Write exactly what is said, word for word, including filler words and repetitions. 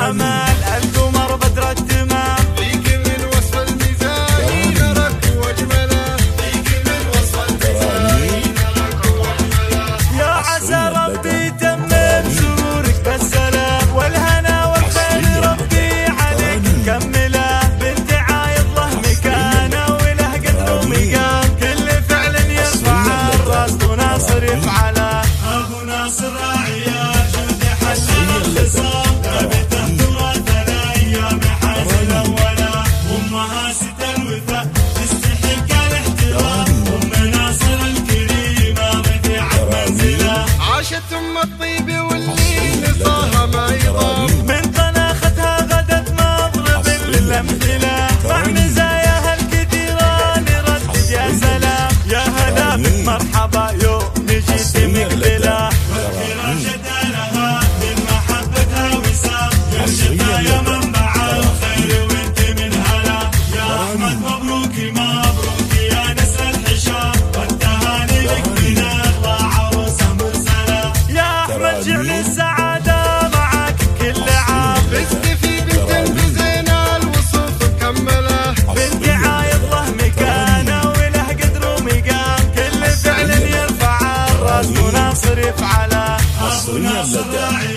امل القمر بدر التمام فيك من وصف الميزان نرك واجمله فيك من وصف الميزان نرك واجمله يا عسى ربي يتمم سرورك بالسلام والهنا والخير ربي عليك مكمله بنت عايض له مكانه وله قدر ومقام كل فعل يرفع الراس وناصر يفعله ابو ناصر راعي جود حسن الخصام ثابته تراث الايام حازل اوله امها ست الوفاء تستحق الاحترام ام ناصر الكريمه رفيعه منزله عاشت ام الطيب واللي نصاها ما يضام من طناختها غدت مضرب للامثله مع مزاياها الكثيره نردد يا سلام يا هلا بك مرحبا يوم نجيت مقبله والخير جدالها من محبتها وسام يرشدها يا منبع الخير وانت من هلا يا احمد مبروك مبروك يا نسر الحشام والتهاني لك من الله عروسه مرسله يا احمد جعل السعاده معك كل عام فزت في بنت بزينة الوصوف مكمله بنت عايض له مكانه وله قدر ومقام كل فعل يرفع الراس وناصر يفعله ابو ناصر راعي